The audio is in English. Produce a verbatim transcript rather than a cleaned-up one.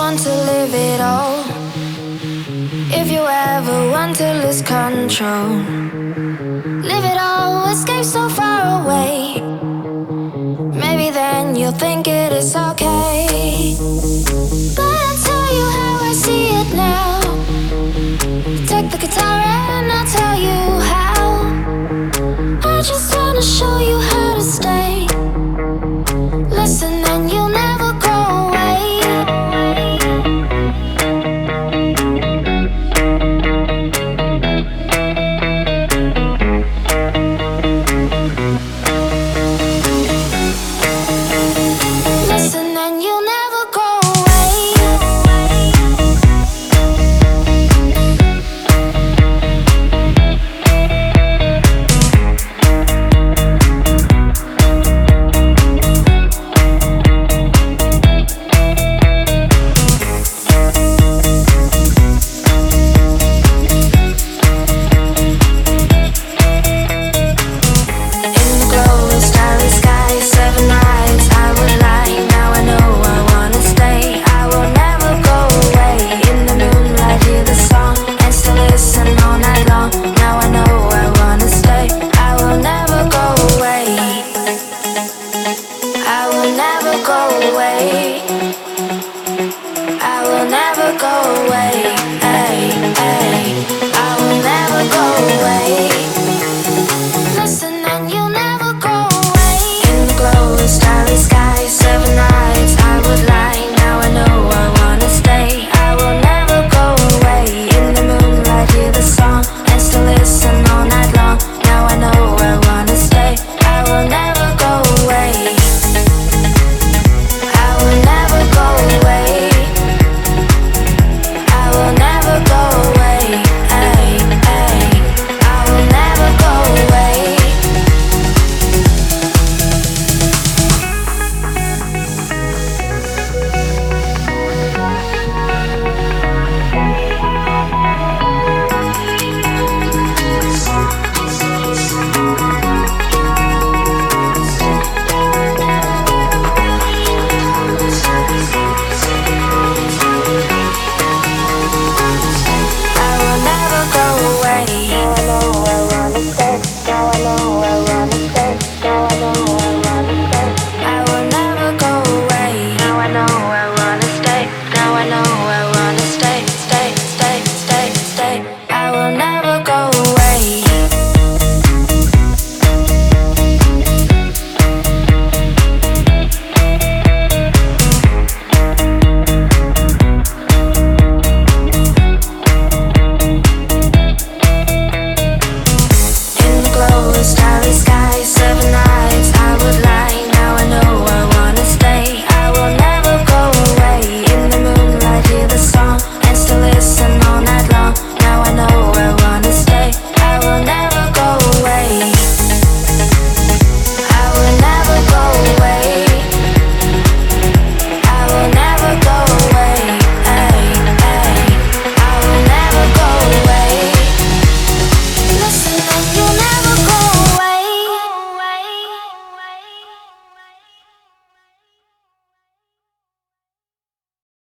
want to live it all, if you ever want to lose control, live it all, escape so far away. Maybe then you'll think it is okay. But I'll tell you how I see it now. Take the guitar and I'll tell you how. I just wanna show you how to stay. Listen and you'll never go away. Listen and you'll never go away. Go away.